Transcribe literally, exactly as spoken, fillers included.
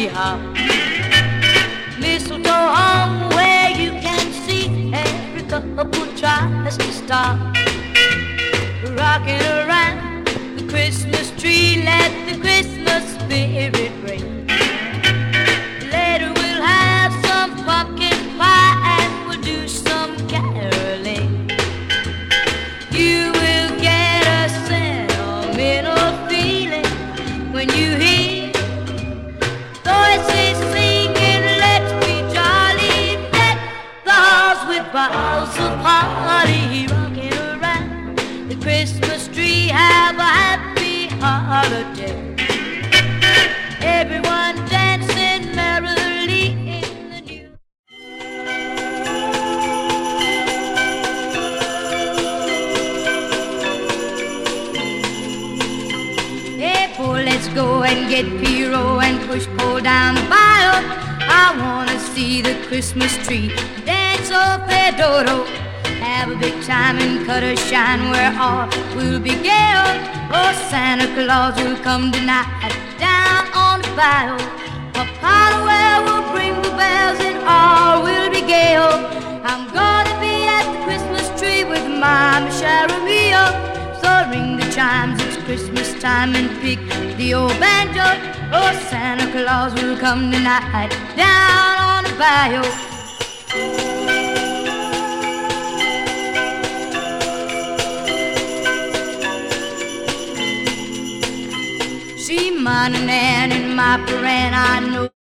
hop. Mistletoe hung where you can see every couple tries to stop. Rocking around the Christmas tree, let the Christmas spirit ring. Later we'll have some pumpkin pie and we'll do some caroling. You will get a sentimental feeling when you hear voices singing, let's be jolly, deck the halls with boughs of holly. Rocking around the Christmas tree, have a happy holiday. Everyone dancing merrily in the new. Hey, boy, let's go and get Pierrot and push pull down the bayou. I wanna see the Christmas tree dance, oh, play dodo. Have a big time and cut a shine where all will be gay. Oh, Santa Claus will come tonight down on the bayou. Papa Noel will bring the bells and all will be gay. Oh, I'm gonna be at the Christmas tree with Mama Sharamia. So ring the chimes, it's Christmas time, and pick the old banjo. Oh, Santa Claus will come tonight down on the bayou. See my nan and my paren, I know